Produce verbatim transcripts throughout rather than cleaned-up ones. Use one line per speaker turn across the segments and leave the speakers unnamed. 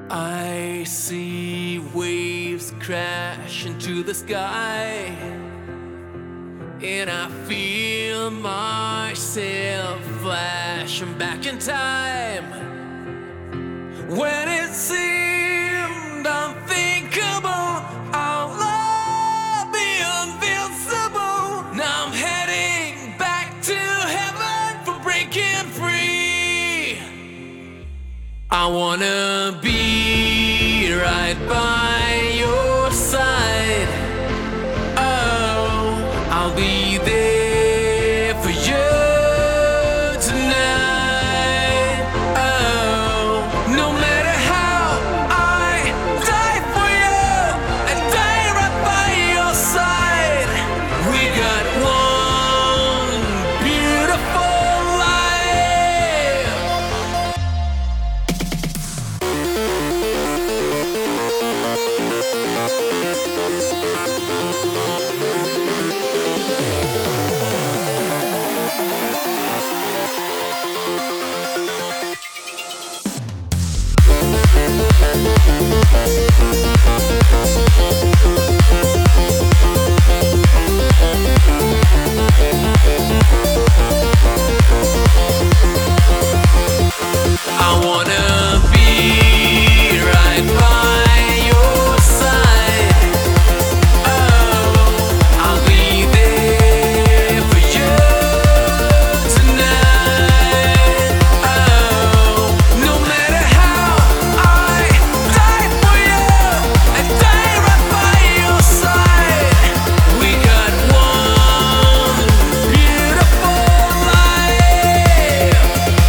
I see waves crash into the sky, and I feel myself flashing back in time. When it seemed unthinkable, our love be invincible. Now I'm heading back to heaven for breaking free. I wanna be right by your side. Oh, I'll be there for you tonight. Oh, no matter how I die for you, I die right by your side. We got one beautiful life. I wanna be right by your side. Oh, I'll be there for you tonight. Oh, no matter how I die for you, I die right by your side. We got one beautiful life.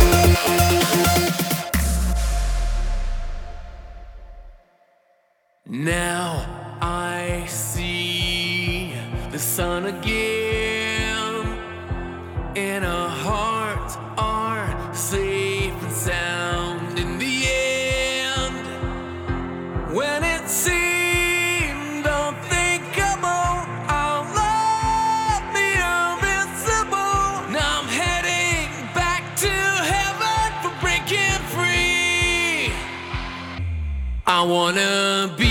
Now I see the sun again, and our hearts are safe and sound in the end. When it seemed unthinkable, our love be invincible. Now I'm heading back to heaven for breaking free. I wanna be